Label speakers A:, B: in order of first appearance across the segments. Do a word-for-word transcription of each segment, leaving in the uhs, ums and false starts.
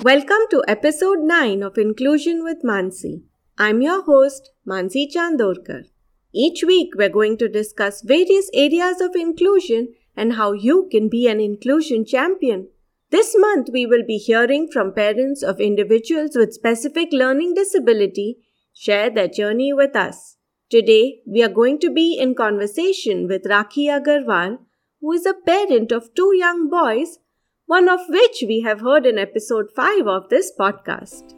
A: Welcome to episode nine of Inclusion with Mansi. I'm your host, Mansi Chandorkar. Each week, we're going to discuss various areas of inclusion and how you can be an inclusion champion. This month, we will be hearing from parents of individuals with specific learning disability share their journey with us. Today, we are going to be in conversation with Rakhi Agarwal, who is a parent of two young boys, one of which we have heard in episode five of this podcast.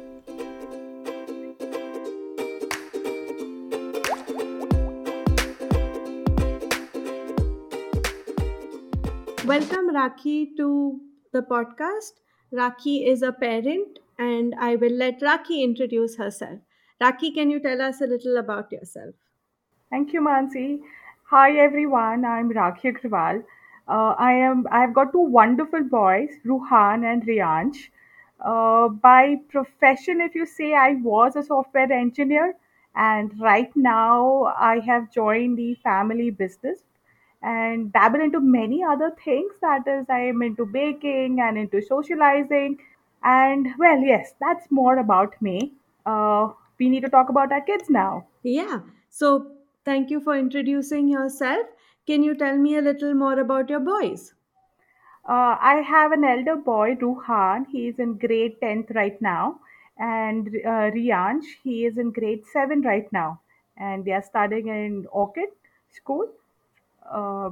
A: Welcome, Rakhi, to the podcast. Rakhi is a parent, and I will let Rakhi introduce herself. Rakhi, can you tell us a little about yourself?
B: Thank you, Mansi. Hi, everyone. I'm Rakhi Agrawal. Uh, I am. I've got two wonderful boys, Ruhan and Riyansh. Uh, by profession, if you say, I was a software engineer, and right now I have joined the family business and dabble into many other things. That is, I am into baking and into socializing. And well, yes, that's more about me. Uh, we need to talk about our kids now.
A: Yeah, so thank you for introducing yourself. Can you tell me a little more about your boys?
B: Uh, I have an elder boy, Ruhan. He is in grade tenth right now. And uh, Riyansh, he is in grade seven right now. And they are studying in Orchid School. Uh,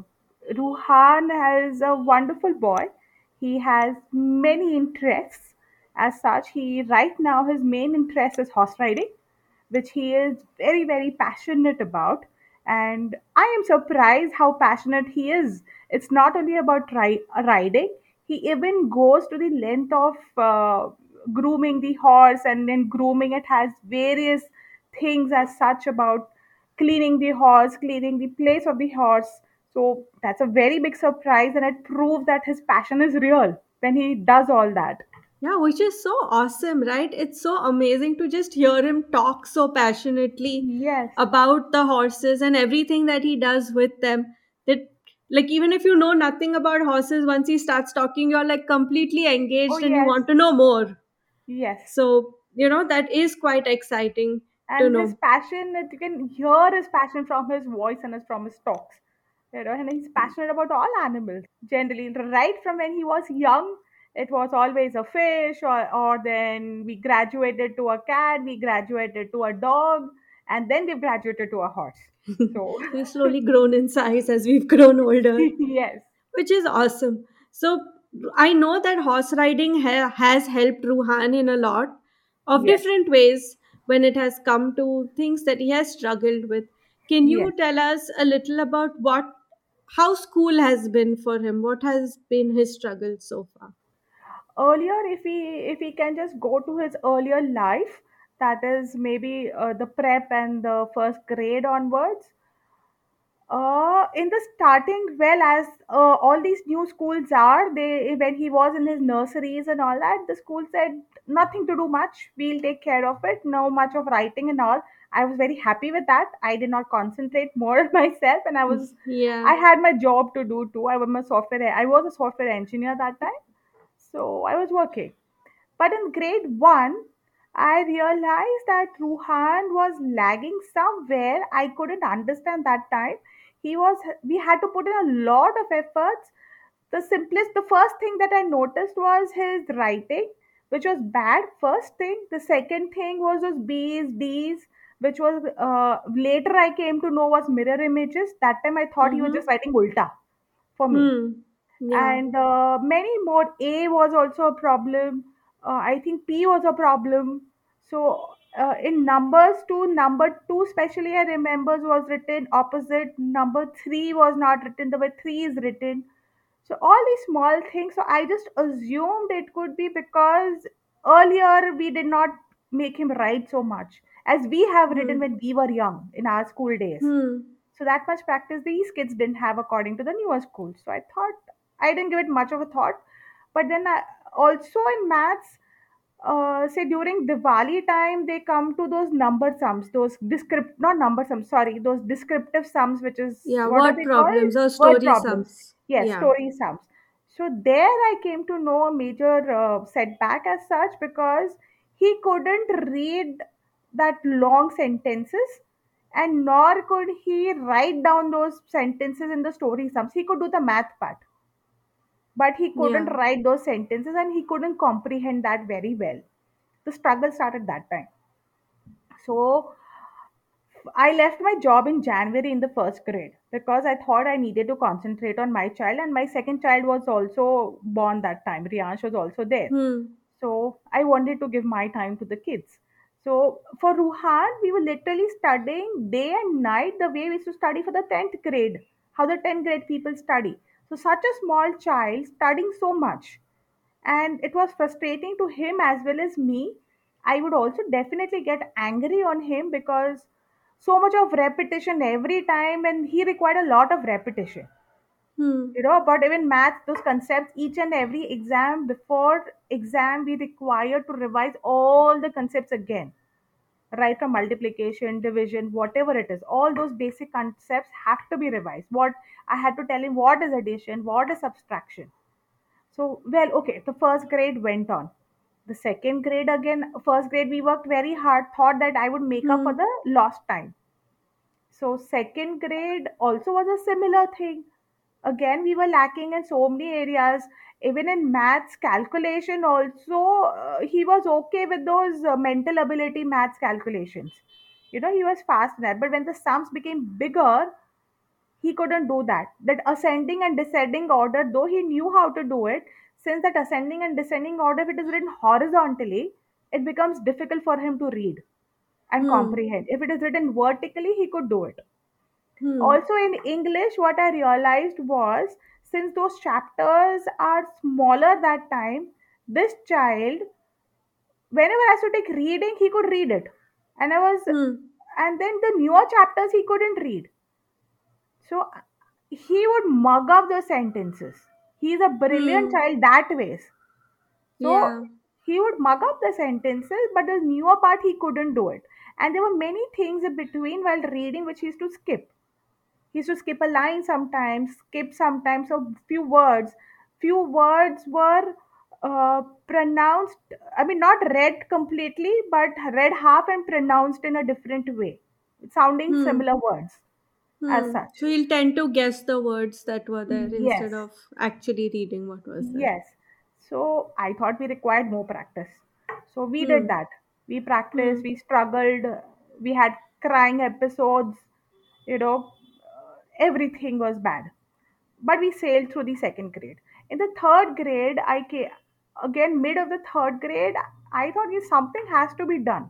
B: Ruhan is a wonderful boy. He has many interests. As such, he right now his main interest is horse riding, which he is very very passionate about. And I am surprised how passionate he is. It's not only about ri- riding. He even goes to the length of uh, grooming the horse, and then grooming it has various things as such about cleaning the horse, cleaning the place of the horse. So that's a very big surprise, and it proves that his passion is real when he does all that.
A: Yeah, which is so awesome, right? It's so amazing to just hear him talk so passionately
B: Yes.
A: about the horses and everything that he does with them. That, like, even if you know nothing about horses, once he starts talking, you're like completely
B: Oh,
A: engaged and you
B: yes.
A: want to know more.
B: Yes.
A: So, you know, that is quite exciting to
B: And his
A: know.
B: passion, that you can hear his passion from his voice and his, from his talks. You know, and he's passionate about all animals generally. Right from when he was young, it was always a fish, or, or then we graduated to a cat, we graduated to a dog, and then we graduated to a horse. So,
A: We've slowly grown in size as we've grown older,
B: yes,
A: which is awesome. So I know that horse riding ha- has helped Ruhan in a lot of
B: yes,
A: different ways when it has come to things that he has struggled with. Can
B: yes.
A: you tell us a little about what how school has been for him? What has been his struggle so far?
B: Earlier, if we if we can just go to his earlier life, that is maybe uh, the prep and the first grade onwards. Uh, in the starting, well, as uh, all these new schools are, they when he was in his nurseries and all that, the school said nothing to do much. We'll take care of it. No much of writing and all. I was very happy with that. I did not concentrate more on myself, and I was,
A: Yeah.
B: I had my job to do too. I was a software. I was a software engineer that time, so I was working. But in grade one, I realized that Ruhan was lagging somewhere. I couldn't understand that time. He was, we had to put in a lot of efforts. The simplest, the first thing that I noticed was his writing, which was bad. First thing. The second thing was those B's, D's, which was uh, later I came to know was mirror images. That time I thought he was just
A: Mm-hmm.
B: writing ulta for me.
A: Hmm. Yeah.
B: And uh, many more. A was also a problem. uh, I think P was a problem. So uh, in numbers two, number two especially I remember was written opposite. Number three was not written the way three is written. So all these small things, so I just assumed it could be because earlier we did not make him write so much as we have written
A: Hmm.
B: when we were young in our school days.
A: Hmm.
B: So that much practice these kids didn't have according to the newer schools. So I thought I didn't give it much of a thought. But then I, also in maths, uh, say during Diwali time, they come to those number sums, those descript not number sums, sorry, those descriptive sums, which is
A: Yeah.
B: what are
A: Word
B: they called?
A: problems or
B: Word
A: story
B: problems.
A: sums.
B: Yes,
A: Yeah.
B: story sums. So there I came to know a major uh, setback as such, because he couldn't read that long sentences, and nor could he write down those sentences in the story sums. He could do the math part, but he couldn't
A: Yeah.
B: write those sentences, and he couldn't comprehend that very well. The struggle started that time. So I left my job in January in the first grade because I thought I needed to concentrate on my child, and my second child was also born that time. Riyansh was also there.
A: Hmm.
B: So I wanted to give my time to the kids. So for Ruhan, we were literally studying day and night the way we used to study for the tenth grade, how the tenth grade people study. So such a small child studying so much, and it was frustrating to him as well as me. I would also definitely get angry on him because so much of repetition every time, and he required a lot of repetition.
A: Hmm.
B: You know, but even math, those concepts, each and every exam, before exam, we require to revise all the concepts again, right? From multiplication, division, whatever it is, all those basic concepts have to be revised. What I had to tell him, what is addition, what is subtraction. So, well, okay, the first grade went on. The second grade, again, first grade, we worked very hard, thought that I would make up for
A: Hmm.
B: the lost time. So, second grade also was a similar thing. Again, we were lacking in so many areas. Even in maths calculation, also, uh, he was okay with those uh, mental ability maths calculations. You know, he was fast in that. But when the sums became bigger, he couldn't do that. That ascending and descending order, though he knew how to do it, since that ascending and descending order, if it is written horizontally, it becomes difficult for him to read and
A: Hmm.
B: comprehend. If it is written vertically, he could do it.
A: Hmm.
B: Also, in English, what I realized was, since those chapters are smaller that time, this child, whenever I used to take reading, he could read it. And I was,
A: Hmm.
B: and then the newer chapters he couldn't read. So he would mug up the sentences. He's a brilliant
A: Hmm.
B: child that ways. So
A: Yeah.
B: he would mug up the sentences, but the newer part he couldn't do it. And there were many things in between while reading which he used to skip. He used to skip a line sometimes, skip sometimes, so few words. Few words were uh, pronounced, I mean, not read completely, but read half and pronounced in a different way, sounding
A: Hmm.
B: similar words as
A: Hmm.
B: such.
A: So you'll tend to guess the words that were there
B: Yes,
A: instead of actually reading what was there.
B: yes. So I thought we required more practice. So we did
A: Hmm.
B: that. We practiced,
A: Hmm.
B: we struggled, we had crying episodes, you know, uh, everything was bad. But we sailed through the second grade. In the third grade, I came, again, mid of the third grade, I thought, "Yes, something has to be done."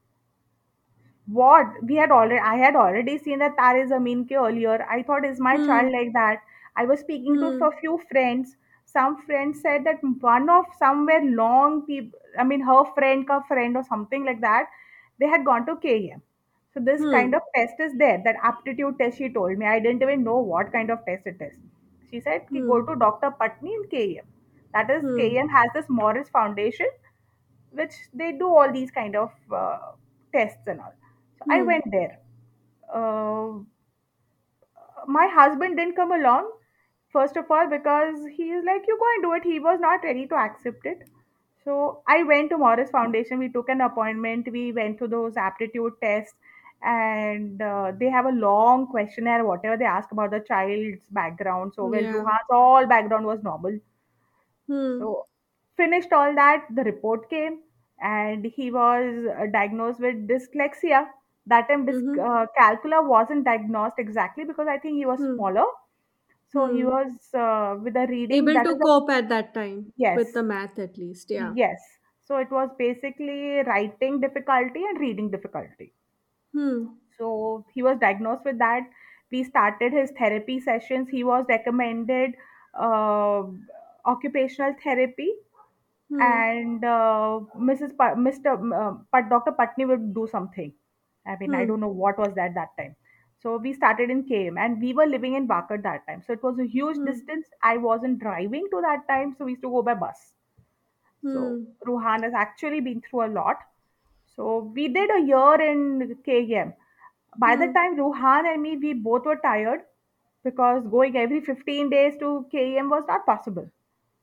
B: What we had already, I had already seen that Tare Zameen Ke earlier. I thought, is my child
A: Hmm.
B: like that? I was speaking to a
A: Hmm.
B: few friends. Some friends said that one of somewhere long people, I mean, her friend ka friend or something like that, they had gone to K M. So this kind
A: Hmm.
B: of test is there, that aptitude test. She told me, I didn't even know what kind of test it is. She said, ki go
A: Hmm.
B: to Doctor Patni in K M. That is,
A: Hmm.
B: K M has this Morris Foundation, which they do all these kind of uh, tests and all. So I
A: Hmm.
B: went there. Uh, my husband didn't come along, first of all, because he is like, "You go and do it." He was not ready to accept it. So I went to Morris Foundation. We took an appointment. We went to those aptitude tests, and uh, they have a long questionnaire, whatever they ask about the child's background. So, well,
A: Yeah.
B: Ruhan's all background was normal.
A: Hmm.
B: So finished all that, the report came, and he was uh, diagnosed with dyslexia. That time, dys-
A: Mm-hmm.
B: uh, calcula wasn't diagnosed exactly because I think he was
A: Hmm.
B: smaller. So he
A: Hmm.
B: was uh, with a reading,
A: Able
B: that
A: to
B: is a,
A: cope at that time
B: yes,
A: with the math at least. Yeah.
B: yes. So it was basically writing difficulty and reading difficulty.
A: Hmm.
B: So he was diagnosed with that. We started his therapy sessions. He was recommended uh, occupational therapy,
A: Hmm.
B: and uh, missus Pa- mister M- uh, but Doctor Patni would do something. I mean, I
A: Hmm.
B: don't know what was that that time. So we started in K M, and we were living in Bakar that time. So it was a huge
A: Hmm.
B: distance. I wasn't driving to that time, so we used to go by bus. So
A: Hmm.
B: Ruhan has actually been through a lot. So we did a year in K M. By the
A: Hmm.
B: time Ruhan and me, we both were tired because going every fifteen days to K M was not possible.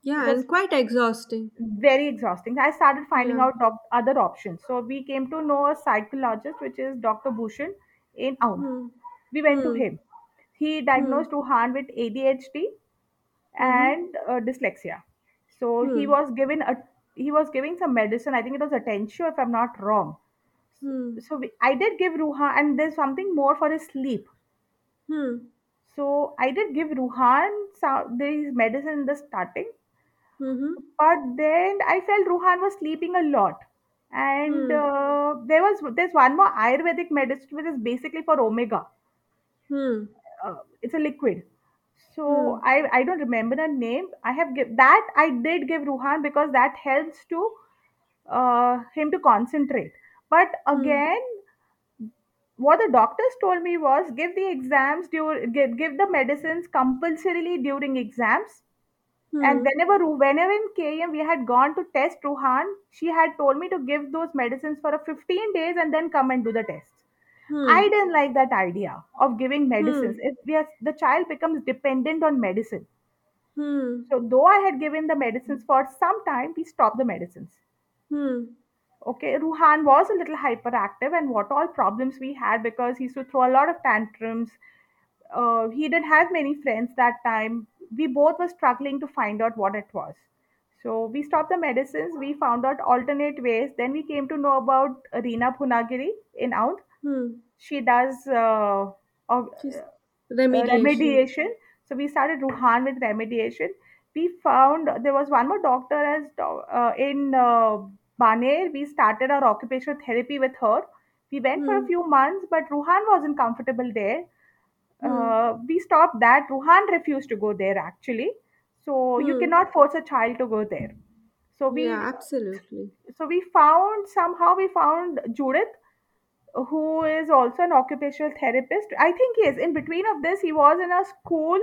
B: It
A: Yeah,
B: was
A: and quite exhausting.
B: very exhausting. I started finding
A: Yeah.
B: out doc- other options. So we came to know a psychologist, which is doctor Bhushan in Aund.
A: Hmm.
B: We went to
A: Hmm.
B: him. He
A: Hmm.
B: diagnosed Ruhan with A D H D
A: Mm-hmm.
B: and uh, dyslexia. So he
A: Hmm.
B: was given a he was giving some medicine. I think it was Attention, if I'm not wrong.
A: Hmm.
B: So we, I did give Ruhan, and there's something more for his sleep.
A: Hmm.
B: So I did give Ruhan some these medicine in the starting,
A: Mm-hmm.
B: but then I felt Ruhan was sleeping a lot. And
A: Hmm.
B: uh, there was there's one more Ayurvedic medicine which is basically for omega.
A: Hmm.
B: Uh, it's a liquid. So
A: Hmm.
B: I I don't remember the name. I have give that I did give Ruhan because that helps to uh, him to concentrate. But
A: Hmm.
B: again, what the doctors told me was give the exams during give, give the medicines compulsorily during exams. And
A: Hmm.
B: whenever Ru- whenever in K M we had gone to test Ruhan, she had told me to give those medicines for a fifteen days and then come and do the tests. I
A: Hmm.
B: didn't like that idea of giving medicines.
A: Hmm.
B: If we are, the child becomes dependent on medicine.
A: Hmm.
B: So though I had given the medicines for some time, we stopped the medicines.
A: Hmm.
B: Okay, Ruhan was a little hyperactive, and what all problems we had because he used to throw a lot of tantrums. Uh, he didn't have many friends that time. We both were struggling to find out what it was. So we stopped the medicines. We found out alternate ways. Then we came to know about Reena Punagiri in Aund.
A: Hmm.
B: She does uh, uh,
A: Just
B: uh,
A: remediation.
B: remediation. So we started Ruhan with remediation. We found there was one more doctor as do- uh, in uh, Baner. We started our occupational therapy with her. We went for a
A: Hmm.
B: few months, but Ruhan wasn't comfortable there.
A: Hmm.
B: Uh, we stopped that. Ruhan refused to go there actually. So you
A: Hmm.
B: cannot force a child to go there. So
A: Yeah,
B: we
A: absolutely.
B: so we found somehow we found Judith, who is also an occupational therapist. I think yes, in between of this, he was in a school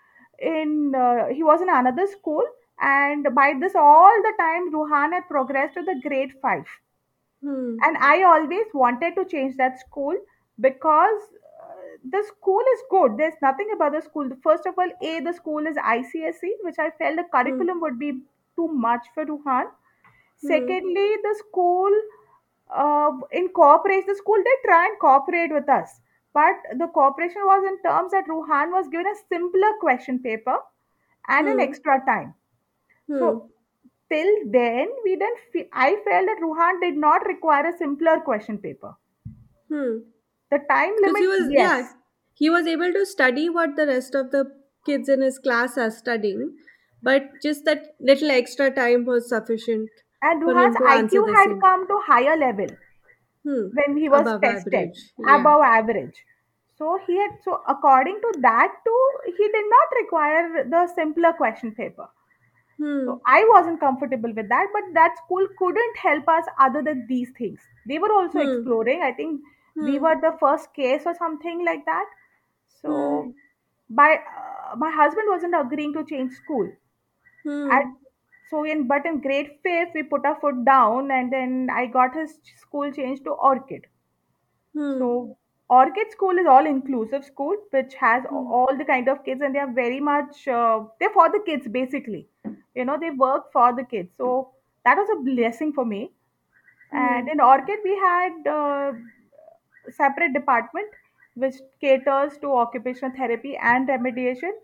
B: in uh, he was in another school, and by this all the time, Ruhan had progressed to the grade five.
A: Hmm.
B: And I always wanted to change that school because uh, the school is good. There's nothing about the school. First of all, A, the school is I C S E, which I felt the
A: Hmm.
B: curriculum would be too much for Ruhan.
A: Hmm.
B: Secondly, the school uh, in cooperation, the school did try and cooperate with us, but the cooperation was in terms that Ruhan was given a simpler question paper and an
A: Hmm.
B: extra time.
A: Hmm.
B: So till then, we didn't. Fe- I felt that Ruhan did not require a simpler question paper.
A: Hmm.
B: The time
A: Because
B: limit,
A: he was, yeah,
B: yes.
A: he was able to study what the rest of the kids in his class are studying, but just that little extra time was sufficient
B: And
A: for
B: Ruhan's
A: him to answer
B: I Q
A: the
B: had
A: same.
B: come to higher level
A: Hmm.
B: when he was
A: Above
B: tested,
A: average. Yeah.
B: above average. So he had so according to that too, he did not require the simpler question paper.
A: Hmm.
B: So I wasn't comfortable with that, but that school couldn't help us other than these things. They were also
A: Hmm.
B: exploring. I think we
A: Hmm.
B: were the first case or something like that.
A: Hmm.
B: So by uh, my husband wasn't agreeing to change school. At
A: Hmm.
B: so in but in grade fifth we put our foot down, and then I got his school changed to Orchid.
A: Hmm.
B: So Orchid School is all inclusive school, which has
A: Hmm.
B: all the kind of kids, and they are very much uh, they're for the kids basically. You know, they work for the kids. So that was a blessing for me. And
A: Hmm.
B: in Orchid, we had uh, separate department which caters to occupational therapy and remediation.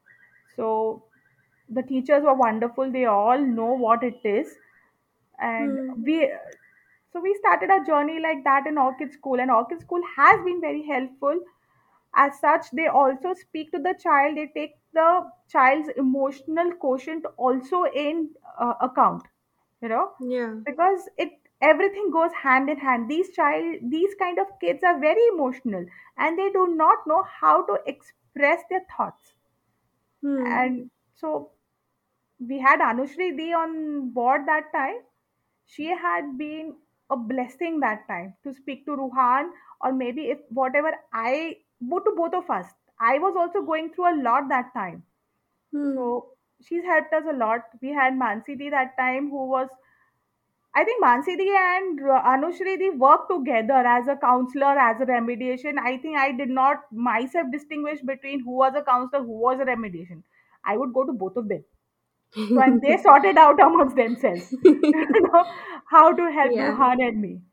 B: So the teachers were wonderful. They all know what it is, and
A: Hmm.
B: we so we started our journey like that in Orchid School, and Orchid School has been very helpful. As such, they also speak to the child. They take the child's emotional quotient also in uh, account. You know,
A: Yeah.
B: because it everything goes hand in hand. These child, these kind of kids are very emotional, and they do not know how to express their thoughts.
A: Hmm.
B: And so we had Anushri Di on board that time. She had been a blessing that time to speak to Ruhan, or maybe if whatever I, both to both of us, I was also going through a lot that time.
A: Hmm.
B: So she's helped us a lot. We had Mansi Di that time, who was, I think Mansi Di and uh, Anushri Di worked together as a counselor, as a remediation. I think I did not myself distinguish between who was a counselor, who was a remediation. I would go to both of them. So and they sorted out amongst themselves, you know, how to help
A: Yeah.
B: Ruhan and me.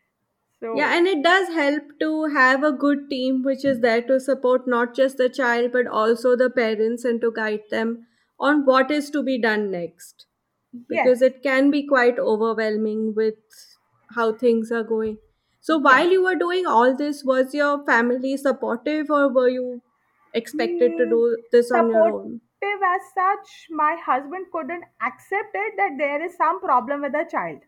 A: Yeah,
B: So
A: and it does help to have a good team which is there to support not just the child but also the parents and to guide them on what is to be done next. Because
B: yes,
A: it can be quite overwhelming with how things are going. So, while
B: yes.
A: you were doing all this, was your family supportive or were you expected to
B: Mm,
A: do this on your own?
B: supportive as such, my husband couldn't accept it that there is some problem with the child.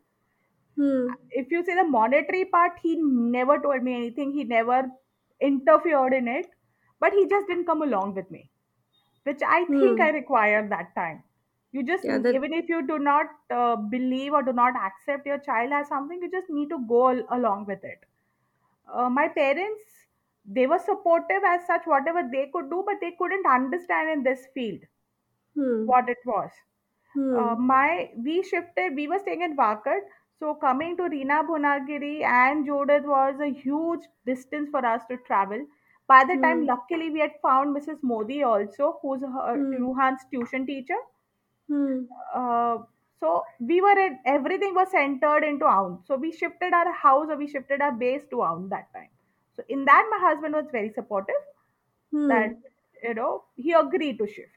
A: Hmm.
B: If you say the monetary part, he never told me anything. He never interfered in it, but he just didn't come along with me, which I think I
A: Hmm.
B: required that time. You just,
A: Yeah, that.
B: even if you do not uh, believe or do not accept your child has something, you just need to go al- along with it. Uh, my parents, they were supportive as such, whatever they could do, but they couldn't understand in this field
A: Hmm.
B: what it was. Uh,
A: Hmm.
B: my we shifted. We were staying in Wakat, so coming to Reena Bhunagiri and Jodhpur was a huge distance for us to travel. By the time,
A: Hmm.
B: luckily, we had found missus Modi also, who's her,
A: Hmm.
B: Ruhan's tuition teacher.
A: Hmm.
B: Uh, so we were at everything was centered into Aund. So we shifted our house or we shifted our base to Aund that time. So in that, my husband was very supportive. That,
A: Hmm.
B: you know, he agreed to shift.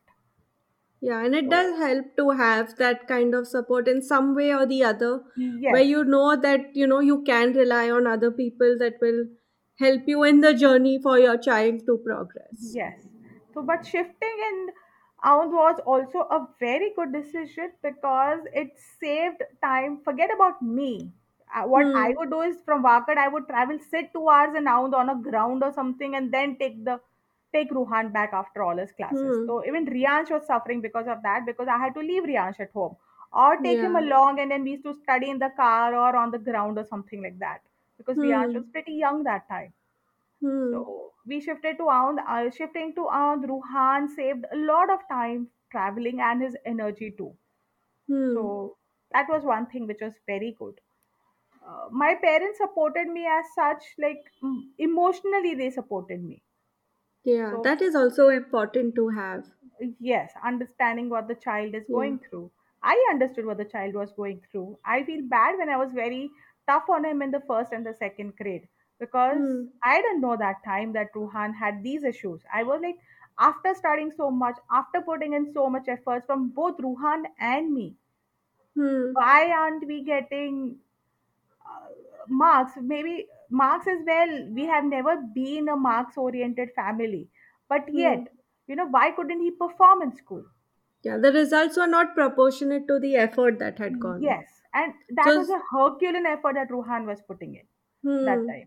A: Yeah, and it
B: So
A: does help to have that kind of support in some way or the other, where
B: yes,
A: you know that you know you can rely on other people that will help you in the journey for your child to progress.
B: yes. So, but shifting in Aund was also a very good decision because it saved time. Forget about me. Uh, what I
A: Hmm.
B: would do is from Wakat, I would travel, sit two hours in Aund on a ground or something, and then take the take Ruhan back after all his classes.
A: Hmm.
B: So even Riyansh was suffering because of that because I had to leave Riyansh at home or take him
A: Yeah.
B: along, and then we used to study in the car or on the ground or something like that because Riyansh was
A: Hmm.
B: pretty young that time.
A: Hmm.
B: So we shifted to Aund. Uh, shifting to Aund, Ruhan saved a lot of time traveling and his energy too.
A: Hmm.
B: So that was one thing which was very good. Uh, my parents supported me as such, like mm, emotionally, they supported me.
A: Yeah,
B: So
A: that is also important to have.
B: yes, understanding what the child is
A: Yeah.
B: going through. I understood what the child was going through. I feel bad when I was very tough on him in the first and the second grade because
A: Hmm.
B: I didn't know that time that Ruhan had these issues. I was like, after studying so much, after putting in so much efforts from both Ruhan and me,
A: Hmm.
B: why aren't we getting uh, marks? Maybe marks as well. We have never been a marks oriented family, but
A: Hmm.
B: yet, you know, why couldn't he perform in school?
A: Yeah, the results were not proportionate to the effort that had gone in.
B: Yes, and that
A: So,
B: was a Herculean effort that Ruhan was putting in that
A: hmm.
B: time.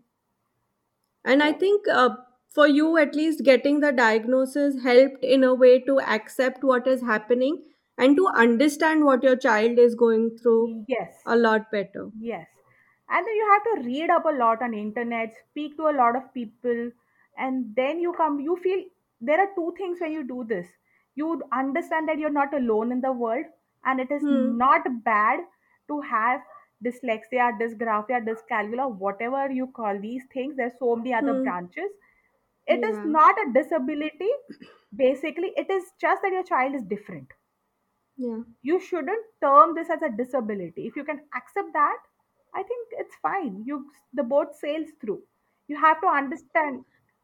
A: And I
B: So
A: think uh, for you, at least getting the diagnosis helped in a way to accept what is happening and to understand what your child is going through
B: yes,
A: a lot better.
B: yes, and then you have to read up a lot on internet, speak to a lot of people, and then you come. You feel there are two things when you do this. You understand that you're not alone in the world, and it is
A: Hmm.
B: not bad to have dyslexia, dysgraphia, dyscalculia, whatever you call these things. There's so many other
A: Hmm.
B: branches. It is
A: Yeah.
B: not a disability. Basically, it is just that your child is different.
A: Yeah.
B: You shouldn't term this as a disability. If you can accept that, I think it's fine. You the boat sails through. You have to understand.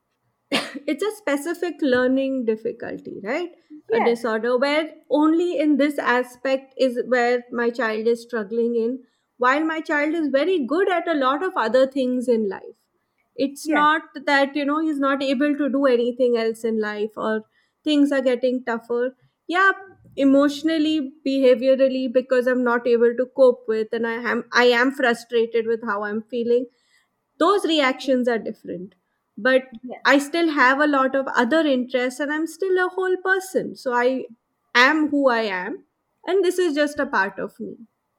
A: It's a specific learning difficulty, right? A
B: Yes,
A: disorder where only in this aspect is where my child is struggling in, while my child is very good at a lot of other things in life. It's
B: yes,
A: not that, you know, he's not able to do anything else in life or things are getting tougher. Yeah, emotionally, behaviorally, because I'm not able to cope with and I am I am frustrated with how I'm feeling, those reactions are different, but
B: yes.
A: I still have a lot of other interests and I'm still a whole person, so I am who I am, and this is just a part of me.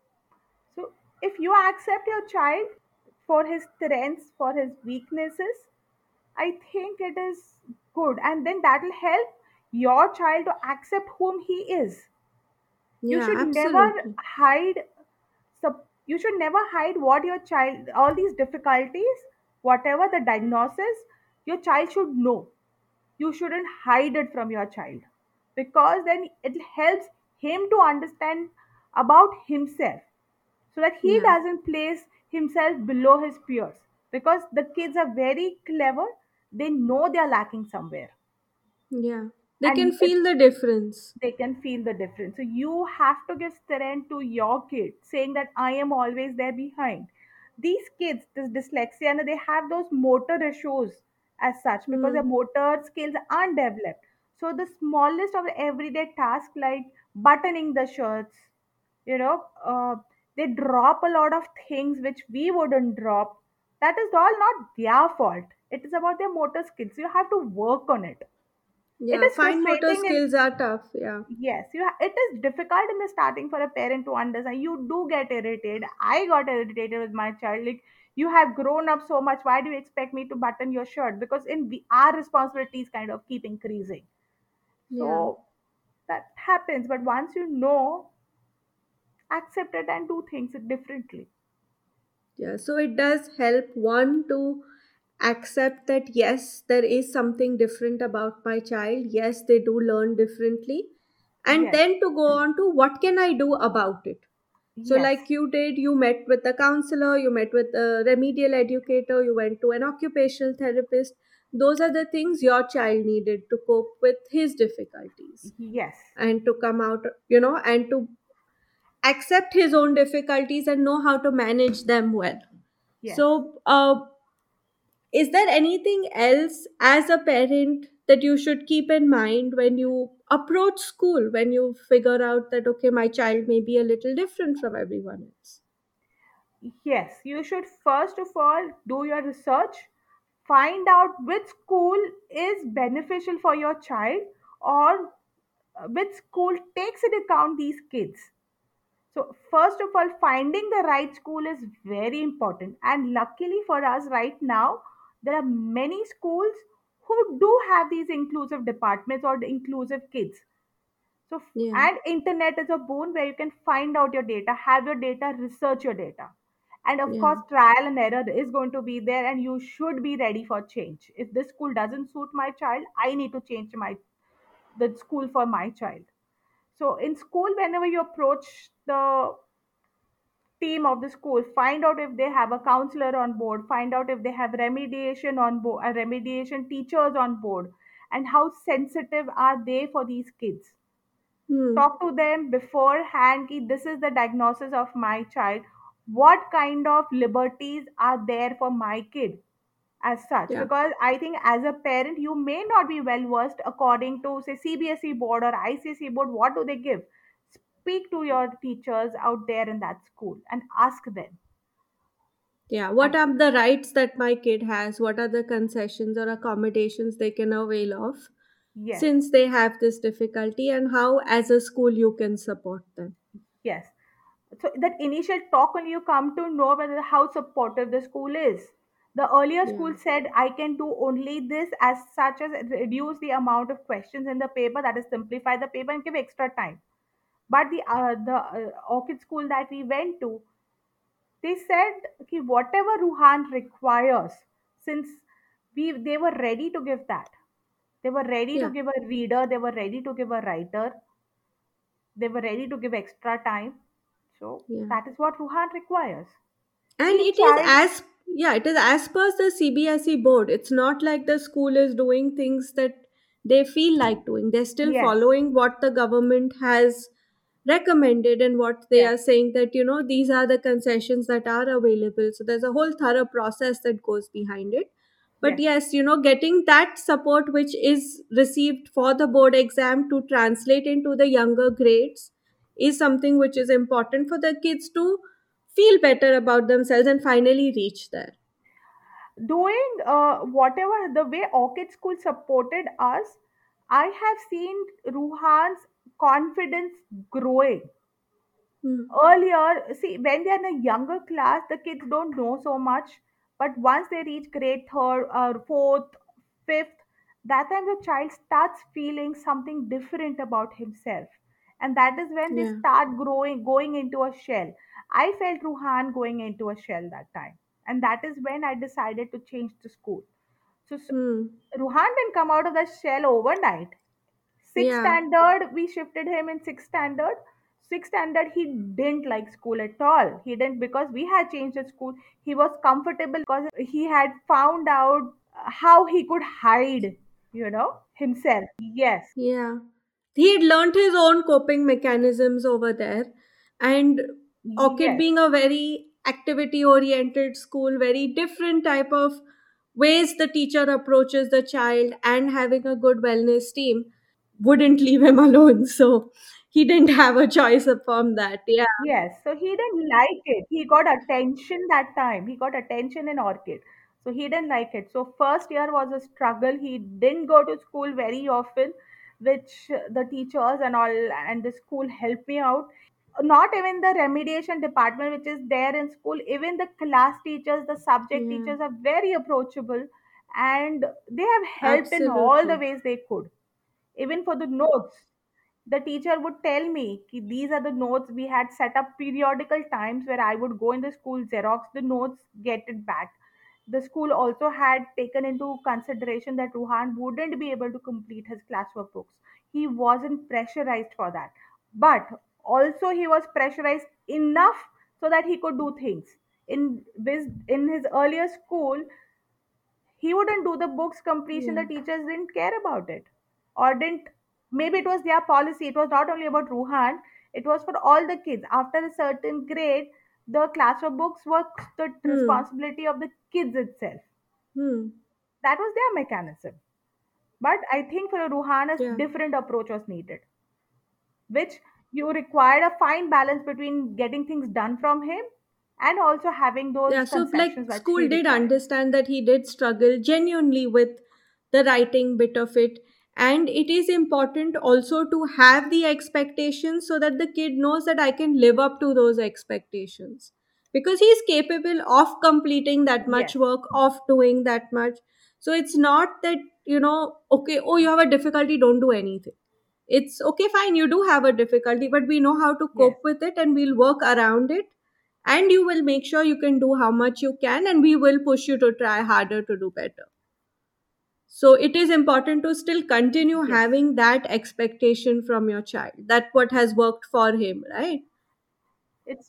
B: So if you accept your child for his strengths, for his weaknesses, I think it is good. And then that will help your child to accept whom he is. You
A: Yeah,
B: should never
A: absolutely.
B: hide so you should never hide what your child all these difficulties, whatever the diagnosis, your child should know. You shouldn't hide it from your child because then it helps him to understand about himself, so that he
A: Yeah.
B: doesn't place himself below his peers, because the kids are very clever. They know they are lacking somewhere,
A: Yeah. They
B: and
A: can
B: you,
A: feel the difference.
B: they can feel the difference. So you have to give strength to your kid, saying that I am always there behind. These kids, this dyslexia, and they have those motor issues as such, because their
A: Hmm.
B: motor skills aren't developed. So the smallest of the everyday task, like buttoning the shirts, you know, uh, they drop a lot of things which we wouldn't drop. That is all not their fault. It is about their motor skills. You have to work on it. It
A: Yeah.
B: is
A: Fine motor
B: frustrating, and
A: skills are tough. Yeah.
B: yes, you ha- it is difficult in the starting for a parent to understand. You do get irritated. I got irritated with my child. Like, you have grown up so much. Why do you expect me to button your shirt? Because in we, our responsibilities kind of keep increasing.
A: Yeah.
B: So that happens. But once you know, accept it and do things differently.
A: Yeah. So it does help one to accept that yes, there is something different about my child. Yes, they do learn differently. And
B: Yes,
A: then to go on to what can I do about it? So,
B: yes,
A: like you did, you met with a counselor, you met with a remedial educator, you went to an occupational therapist. Those are the things your child needed to cope with his difficulties
B: yes,
A: and to come out, you know, and to accept his own difficulties and know how to manage them well.
B: yes.
A: So, uh, is there anything else as a parent that you should keep in mind when you approach school, when you figure out that, okay, my child may be a little different from everyone else?
B: Yes, you should first of all do your research, find out which school is beneficial for your child, or uh, which school takes into account these kids. So, first of all, finding the right school is very important. And luckily for us, right now, there are many schools who do have these inclusive departments or the inclusive kids. So,
A: Yeah,
B: and internet is a boon where you can find out your data, have your data, research your data. And of
A: yeah.
B: course, trial and error is going to be there, and you should be ready for change. If this school doesn't suit my child, I need to change my the school for my child. So in school, whenever you approach the team of the school, find out if they have a counselor on board, find out if they have remediation on board, uh, remediation teachers on board, and how sensitive are they for these kids.
A: Hmm.
B: Talk to them beforehand ki this is the diagnosis of my child, what kind of liberties are there for my kid, as such.
A: Yeah.
B: Because I think as a parent you may not be well versed according to, say, C B S E board or I C S E board, what do they give. Speak to your teachers out there in that school and ask them.
A: Yeah. What
B: And
A: are the rights that my kid has? What are the concessions or accommodations they can avail of
B: yes,
A: since they have this difficulty, and how, as a school, you can support them?
B: yes. So that initial talk only you come to know whether how supportive the school is. The earlier
A: Yeah.
B: school said I can do only this, as such as reduce the amount of questions in the paper, that is simplify the paper and give extra time. But the uh, the uh, Orchid school that we went to, they said ki whatever Ruhan requires, since we they were ready to give that. They were ready to
A: Yeah.
B: give a reader, they were ready to give a writer, they were ready to give extra time. So
A: Yeah.
B: that is what Ruhan requires.
A: And
B: Each
A: it is
B: child,
A: as yeah, it is as per the C B S E board. It's not like the school is doing things that they feel like doing. They're still
B: yes,
A: following what the government has recommended and what they
B: yes,
A: are saying, that you know these are the concessions that are available. So there's a whole thorough process that goes behind it. But
B: yes.
A: yes, you know, getting that support which is received for the board exam to translate into the younger grades is something which is important for the kids to feel better about themselves and finally reach there.
B: Doing uh, whatever the way Orchid School supported us, I have seen Ruhan's confidence growing.
A: Hmm.
B: Earlier, see, when they're in a younger class, the kids don't know so much. But once they reach grade third or fourth, fifth, that time the child starts feeling something different about himself. And that is when they
A: Yeah.
B: start growing, going into a shell. I felt Ruhan going into a shell that time. And that is when I decided to change the school. So, so
A: Hmm.
B: Ruhan didn't come out of the shell overnight. Sixth
A: Yeah.
B: standard, we shifted him in sixth standard. Sixth standard, he didn't like school at all. He didn't, because we had changed the school. He was comfortable because he had found out how he could hide, you know, himself. Yes,
A: Yeah. He had learnt his own coping mechanisms over there. And Orchid
B: yes,
A: being a very activity oriented school, very different type of ways the teacher approaches the child and having a good wellness team wouldn't leave him alone. So he didn't have a choice from that. Yeah.
B: yes. So he didn't like it. He got attention that time. He got attention in Orchid. So he didn't like it. So first year was a struggle. He didn't go to school very often, which uh, the teachers and all and the school helped me out. Not even the remediation department which is there in school, even the class teachers, the subject
A: Yeah.
B: teachers are very approachable, and they have helped in all the
A: Absolutely.
B: ways they could. Even for the notes, the teacher would tell me ki these are the notes. We had set up periodical times where I would go in the school, xerox the notes, get it back. The school also had taken into consideration that Ruhan wouldn't be able to complete his classwork books. He wasn't pressurized for that, but also he was pressurized enough so that he could do things. In his in his earlier school, he wouldn't do the books completion.
A: Yeah.
B: The teachers didn't care about it, or didn't. Maybe it was their policy. It was not only about Ruhan, it was for all the kids. After a certain grade, the classroom books were the
A: Hmm.
B: responsibility of the kids itself.
A: Hmm.
B: That was their mechanism. But I think for Ruhan, a
A: Yeah.
B: different approach was needed, which you required a fine balance between getting things done from him and also having those
A: Yeah, so
B: concessions
A: like
B: that he
A: school did
B: required.
A: understand that he did struggle genuinely with the writing bit of it. And it is important also to have the expectations so that the kid knows that I can live up to those expectations. Because he's capable of completing that much
B: Yes,
A: work, of doing that much. So it's not that, you know, okay, oh, you have a difficulty, don't do anything. It's okay, fine, you do have a difficulty, but we know how to
B: yes,
A: cope with it and we'll work around it, and you will make sure you can do how much you can, and we will push you to try harder to do better. So it is important to still continue
B: yes.
A: having that expectation from your child, that what has worked for him, right?
B: It's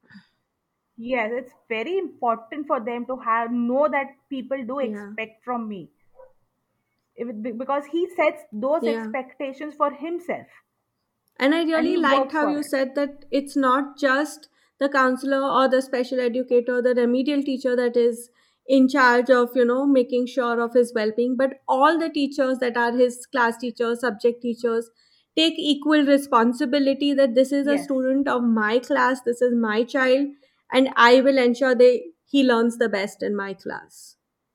B: Yes, it's very important for them to have know that people do
A: Yeah.
B: expect from me. If- be- because he sets those
A: Yeah.
B: expectations for himself
A: And I
B: and
A: really
B: he
A: liked
B: works
A: how
B: for
A: you
B: it.
A: said that it's not just the counselor or the special educator, the remedial teacher that is in charge of, you know, making sure of his well being, but all the teachers that are his class teachers, subject teachers take equal responsibility that this is a
B: Yes.
A: student of my class, this is my child, and I will ensure they he learns the best in my class.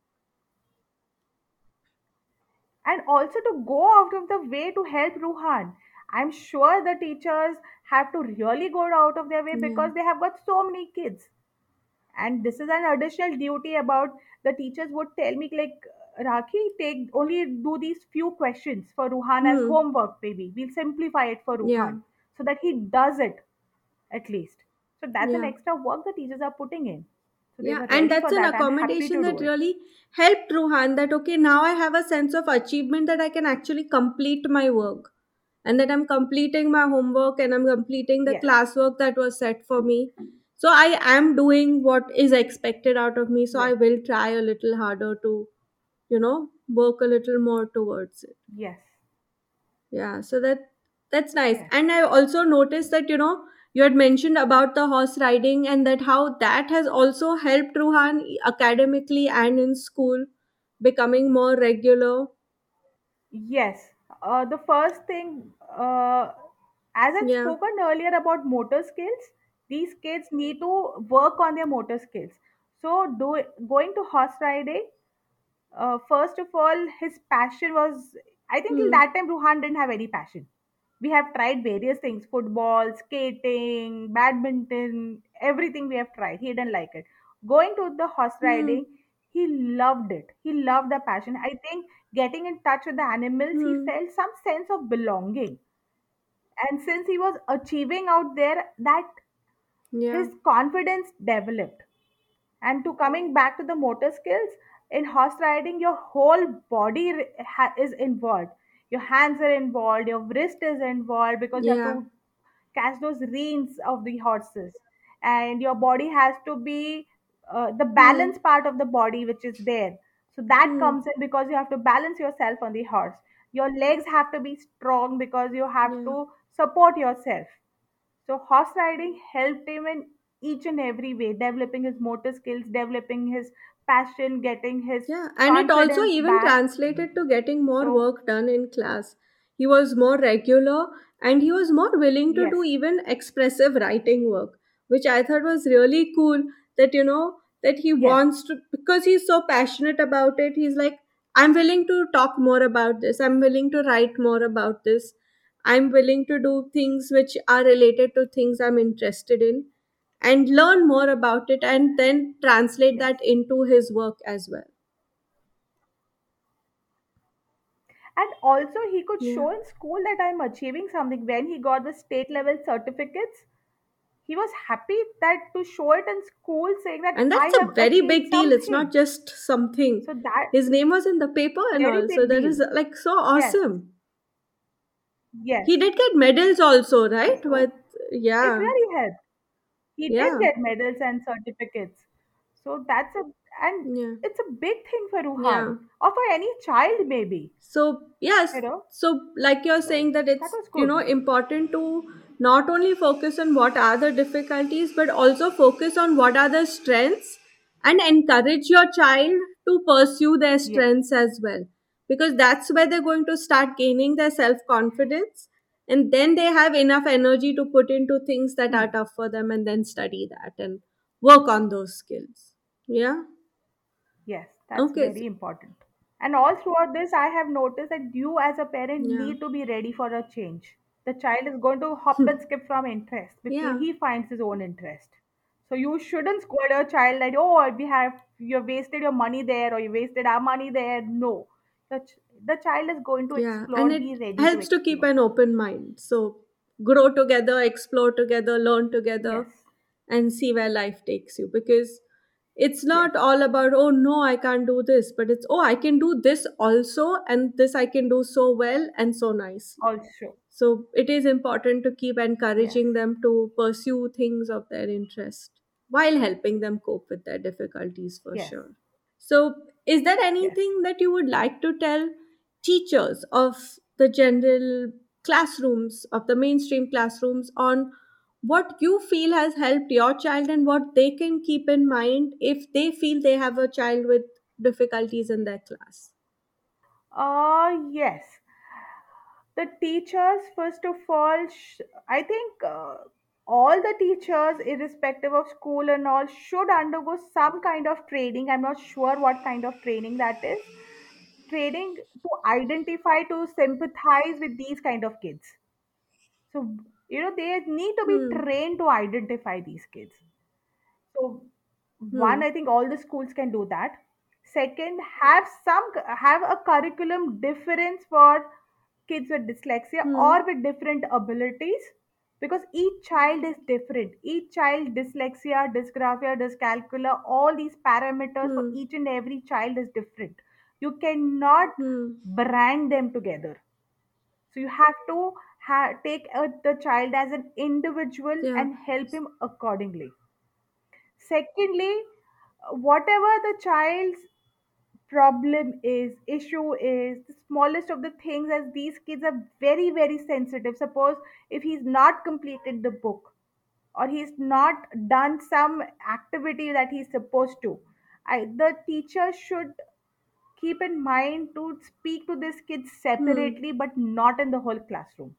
B: And also to go out of the way to help Ruhan. I'm sure the teachers have to really go out of their way
A: Yeah.
B: because they have got so many kids. And this is an additional duty about the teachers would tell me like, Rakhi, take only do these few questions for Ruhan as
A: Hmm.
B: homework, maybe we'll simplify it for
A: Yeah.
B: Ruhan so that he does it at least. So that's an
A: Yeah.
B: extra work the teachers are putting in. So they
A: Yeah,
B: were
A: and
B: ready
A: that's
B: for
A: an
B: that and happy
A: accommodation
B: to do
A: that
B: it.
A: really helped Ruhan, that okay, now I have a sense of achievement that I can actually complete my work, and that I'm completing my homework and I'm completing the
B: Yes,
A: classwork that was set for me. So I am doing what is expected out of me. So I
B: yes,
A: will try a little harder to, you know, work a little more towards it.
B: yes,
A: Yeah, so that that's nice.
B: yes.
A: And I also noticed that, you know, you had mentioned about the horse riding and that how that has also helped Ruhan academically and in school becoming more regular.
B: Yes, uh, the first thing, uh, as I've
A: Yeah.
B: spoken earlier about motor skills, these kids need to work on their motor skills. So, do going to horse riding, uh, first of all, his passion was, I think till
A: Hmm.
B: that time, Ruhan didn't have any passion. We have tried various things: football, skating, badminton, everything we have tried. He didn't like it. Going to the horse
A: Hmm.
B: riding, he loved it. He loved the passion. I think getting in touch with the animals, he
A: Hmm.
B: felt some sense of belonging. And since he was achieving out there, that
A: Yeah.
B: his confidence developed. And to coming back to the motor skills, in horse riding, your whole body re- ha- is involved. Your hands are involved, your wrist is involved because you have
A: Yeah.
B: to catch those reins of the horses, and your body has to be uh, the
A: Hmm.
B: balance part of the body which is there. So that
A: Hmm.
B: comes in because you have to balance yourself on the horse. Your legs have to be strong because you have
A: Yeah.
B: to support yourself. So horse riding helped him in each and every way, developing his motor skills, developing his passion, getting his
A: Yeah, and it also
B: confidence
A: even
B: back.
A: translated to getting more
B: So
A: work done in class. He was more regular and he was more willing to
B: yes,
A: do even expressive writing work, which I thought was really cool that, you know, that he
B: yes,
A: wants to, because he's so passionate about it. He's like, I'm willing to talk more about this. I'm willing to write more about this. I'm willing to do things which are related to things I'm interested in and learn more about it and then translate
B: yes.
A: that into his work as well.
B: And also, he could
A: Yeah.
B: show in school that I'm achieving something. When he got the state level certificates, he was happy that to show it in school, saying that
A: And
B: I
A: that's a
B: have
A: very
B: achieved
A: big deal. It's not
B: something.
A: just something.
B: So that
A: His name was in the paper and
B: very
A: all. So
B: big
A: that
B: deal.
A: is like so
B: Yes,
A: awesome.
B: yes.
A: He did get medals also, right?
B: So
A: But
B: it
A: yeah,
B: really helped. He did
A: yeah,
B: get medals and certificates. So that's a and
A: yeah,
B: it's a big thing for
A: yeah.
B: Ruhan or for any child maybe.
A: So yes,
B: You know.
A: so like you're
B: So
A: saying that
B: that
A: it's
B: was
A: you know
B: good.
A: important to not only focus on what are the difficulties, but also focus on what are the strengths and encourage your child to pursue their
B: Yes.
A: strengths as well, because that's where they're going to start gaining their self confidence, and then they have enough energy to put into things that are
B: Hmm.
A: tough for them and then study that and work on those skills. Yeah.
B: Yes, that's
A: Okay.
B: very important. And all throughout this, I have noticed that you as a parent
A: Yeah.
B: need to be ready for a change. The child is going to hop and skip from interest because
A: Yeah.
B: he finds his own interest. So you shouldn't scold your child like, oh, we have you have wasted your money there or you wasted our money there. No, the ch- the child is going to
A: Yeah, and
B: explore.
A: it
B: Be ready to
A: helps to keep
B: explore.
A: an open mind. So grow together, explore together, learn together,
B: Yes,
A: and see where life takes you. Because it's
B: yes,
A: not all about, oh no, I can't do this, but it's, oh, I can do this also, and this I can do so well and so nicely.
B: also,
A: So it is important to keep
B: yes,
A: encouraging them to pursue things of their interest while helping them cope with their difficulties for
B: yes,
A: sure. So, is there
B: yes.
A: anything that you would like to tell teachers of the general classrooms, of the mainstream classrooms, on what you feel has helped your child and what they can keep in mind if they feel they have a child with difficulties in their class?
B: Uh, yes. The teachers, first of all, sh- I think uh, all the teachers, irrespective of school and all, should undergo some kind of training. I'm not sure what kind of training that is. Training to identify, to sympathize with these kind of kids. So, you know, they need to be
A: Hmm.
B: trained to identify these kids. So one,
A: Hmm.
B: I think all the schools can do that. Second, have some have a curriculum difference for kids with dyslexia
A: Hmm.
B: or with different abilities, because each child is different. Each child, dyslexia, dysgraphia, dyscalculia, all these parameters for
A: Hmm.
B: each and every child is different. You cannot
A: Hmm.
B: brand them together. So you have to ha- take uh, the child as an individual
A: Yeah.
B: and help him accordingly. Secondly, whatever the child's problem is, issue is, the smallest of the things, as these kids are very, very sensitive. Suppose if he's not completed the book or he's not done some activity that he's supposed to, I, the teacher should keep in mind to speak to this kid
A: Hmm.
B: separately but not in the whole classroom,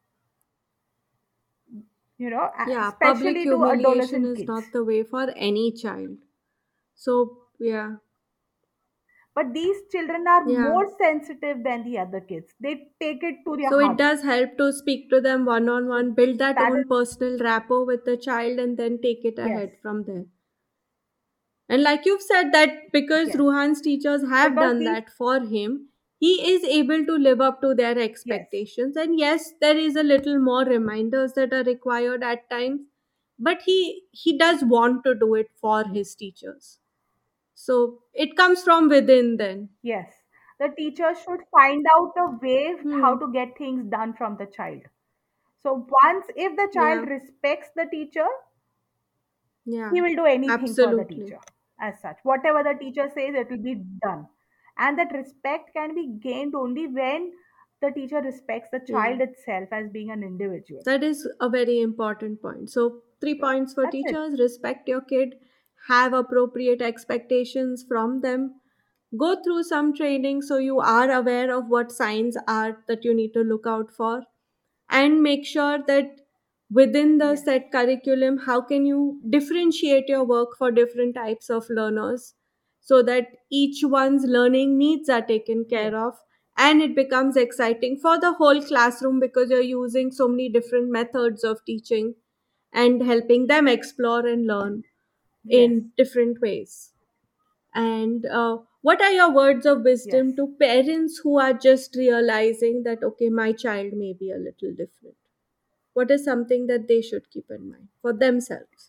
B: you know, a-
A: Yeah. Public
B: especially to
A: humiliation
B: adolescent
A: is
B: kids.
A: not the way for any child. So, yeah.
B: But these children are
A: Yeah.
B: more sensitive than the other kids. They take it to their
A: So it
B: heart.
A: does help to speak to them one on
B: So
A: one, build that
B: that
A: own
B: is,
A: personal rapport with the child, and then take it
B: yes,
A: ahead from there. And like you've said, that because
B: yes.
A: Ruhan's teachers have
B: Because
A: done
B: these,
A: that for him, he is able to live up to their
B: yes,
A: expectations. And yes, there is a little more reminders that are required at times, but he he does want to do it for his teachers. So it comes from within then.
B: yes. The teacher should find out a way how
A: Hmm.
B: to get things done from the child. So once if the
A: Yeah.
B: child respects the teacher,
A: Yeah.
B: he will do anything for the
A: Absolutely.
B: teacher as such. Whatever the teacher says, it will be done. And that respect can be gained only when the teacher respects the
A: Yeah.
B: child itself as being an individual.
A: That is a very important point. So, three
B: So
A: points for
B: that's it.
A: teachers: respect your kid, have appropriate expectations from them, go through some training so you are aware of what signs are that you need to look out for, and make sure that within the
B: Yes,
A: set curriculum, how can you differentiate your work for different types of learners so that each one's learning needs are taken
B: yes,
A: care of, and it becomes exciting for the whole classroom because you're using so many different methods of teaching and helping them explore and learn
B: yes,
A: in different ways. And uh, what are your words of
B: yes.
A: wisdom to parents who are just realizing that, okay, my child may be a little different? What is something that they should keep in mind for themselves?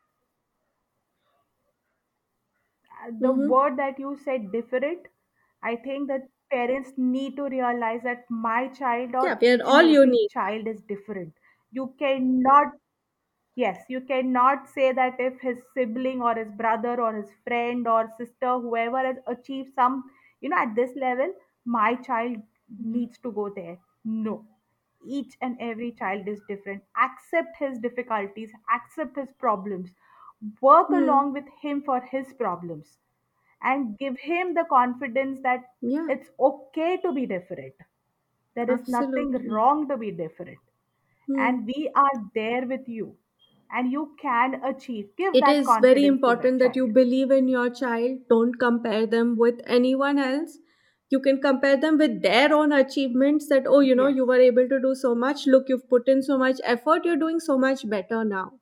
B: Uh, The
A: Mm-hmm.
B: word that you said, different, I think that parents need to realize that my child or
A: Yeah, we are
B: each and
A: all
B: every
A: unique.
B: child is different. You cannot, yes, you cannot say that if his sibling or his brother or his friend or sister, whoever has achieved some, you know, at this level, my child
A: Yeah.
B: needs to go there. No. Each and every child is different. Accept his difficulties, accept his problems, work
A: Hmm.
B: along with him for his problems, and give him the confidence that
A: Yeah,
B: it's okay to be different. There is nothing
A: absolutely.
B: wrong to be different.
A: Hmm.
B: And we are there with you. And you can achieve. Give
A: It
B: that
A: is very
B: confidence to that
A: important that
B: child.
A: you believe in your child. Don't compare them with anyone else. You can compare them with their own achievements that, oh, you know,
B: Yes,
A: you were able to do so much. Look, you've put in so much effort. You're doing so much better now.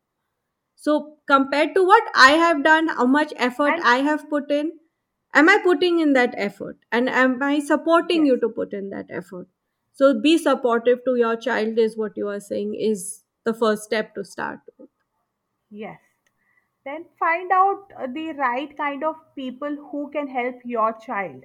A: So, compared to what I have done, how much effort
B: and
A: I have put in, am I putting in that effort? And am I supporting
B: yes,
A: you to put in that effort? So, be supportive to your child, is what you are saying, is the first step to start with.
B: yes. Then find out uh, the right kind of people who can help your child.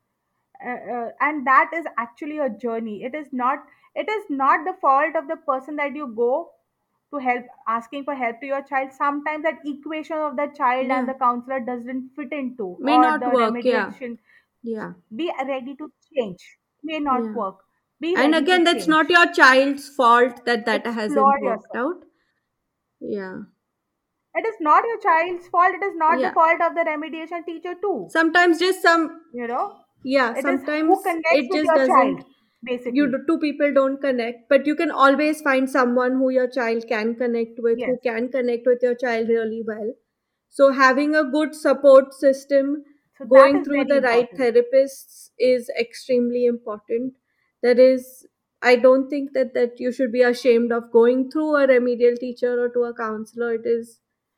B: Uh, uh, and that is actually a journey. It is not. It is not the fault of the person that you go to help, asking for help to your child. Sometimes that equation of the child and
A: Yeah.
B: the counselor doesn't fit into,
A: May
B: or
A: not
B: the
A: work. Yeah.
B: remediation.
A: Yeah.
B: Be ready to change. May not
A: Yeah.
B: work. Be
A: And
B: ready to
A: again, that's not
B: change.
A: your child's fault that that hasn't
B: Explore
A: worked
B: yourself.
A: out. Yeah.
B: It is not your child's fault. It is not the
A: Yeah.
B: fault of the remediation teacher too.
A: Sometimes just some,
B: You know,
A: yeah,
B: it is who
A: sometimes
B: connects
A: it
B: with
A: just
B: your child,
A: doesn't, you
B: basically.
A: do- two people don't connect, but you can always find someone who your child can connect with, who
B: Yes.
A: can connect with your child really well. So having a good support system,
B: So that
A: going
B: is
A: through
B: very
A: the right
B: important.
A: therapists is extremely important. There is, I don't think that that you should be ashamed of going through a remedial teacher or to a counselor. It is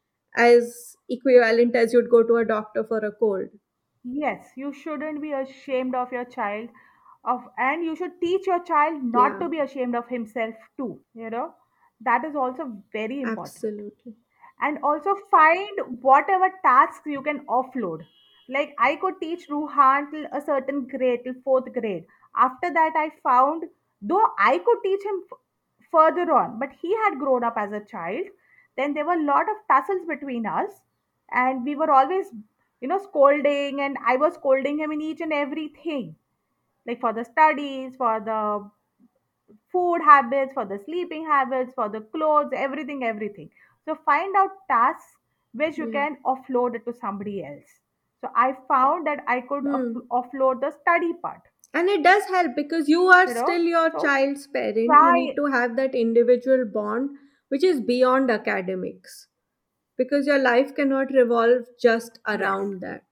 A: as equivalent as you'd go to a doctor for a cold.
B: Yes, you shouldn't be ashamed of your child, of and you should teach your child not
A: Yeah,
B: to be ashamed of himself too, you know. That is also very important.
A: absolutely.
B: And also find whatever tasks you can offload. Like I could teach Ruhan till a certain grade, till fourth grade. After that, I found, though I could teach him f- further on, but he had grown up as a child. Then there were a lot of tussles between us, and we were always, you know, scolding, and I was scolding him in each and everything, like for the studies, for the food habits, for the sleeping habits, for the clothes, everything, everything. So find out tasks which you
A: Yeah.
B: can offload it to somebody else. So I found that I could
A: Hmm.
B: off- offload the study part,
A: And it does help because you are
B: you
A: still
B: know.
A: your
B: So
A: child's parent. You need
B: try,
A: to have that individual bond which is beyond academics because your life cannot revolve just
B: yes,
A: around that.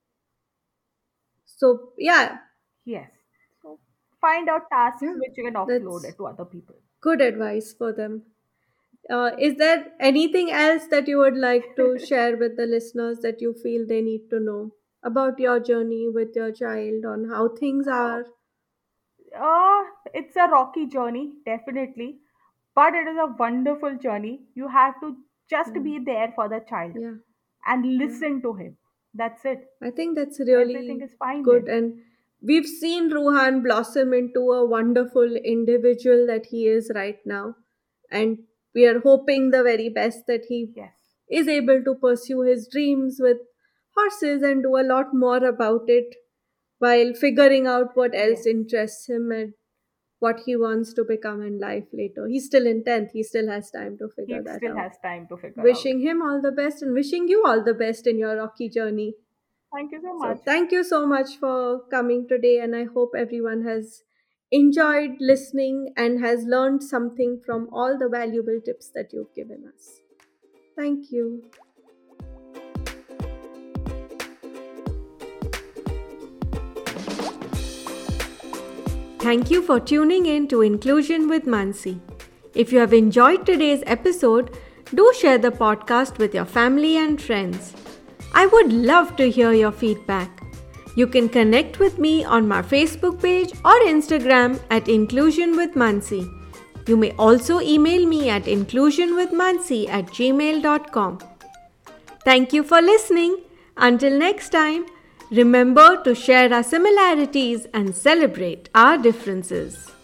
A: So, yeah,
B: yes. So find out tasks
A: yeah,
B: which you can offload
A: that's
B: it to other people.
A: good advice for them. Uh, is there anything else that you would like to share with the listeners that you feel they need to know about your journey with your child, on how things
B: Uh,
A: are?
B: uh, it's a rocky journey, definitely, but it is a wonderful journey. You have to just
A: Yeah,
B: be there for the child
A: yeah,
B: and
A: yeah.
B: listen to him. That's it.
A: I think that's
B: Everything
A: really
B: is fine
A: good.
B: then.
A: And we've seen Ruhan blossom into a wonderful individual that he is right now. And we are hoping the very best that he
B: Yes.
A: is able to pursue his dreams with horses and do a lot more about it while figuring out what else
B: Yes.
A: interests him and what he wants to become in life later. He's still in tenth, he still has time to figure
B: He
A: that
B: still
A: out.
B: has time to figure out.
A: Wishing him all the best and wishing you all the best in your rocky journey.
B: Thank you so
A: So,
B: much.
A: thank you so much for coming today, and I hope everyone has enjoyed listening and has learned something from all the valuable tips that you've given us. Thank you. Thank you for tuning in to Inclusion with Mansi. If you have enjoyed today's episode, do share the podcast with your family and friends. I would love to hear your feedback. You can connect with me on my Facebook page or Instagram at Inclusion with Mansi. You may also email me at inclusionwithmansi at gmail dot com. Thank you for listening. Until next time, remember to share our similarities and celebrate our differences.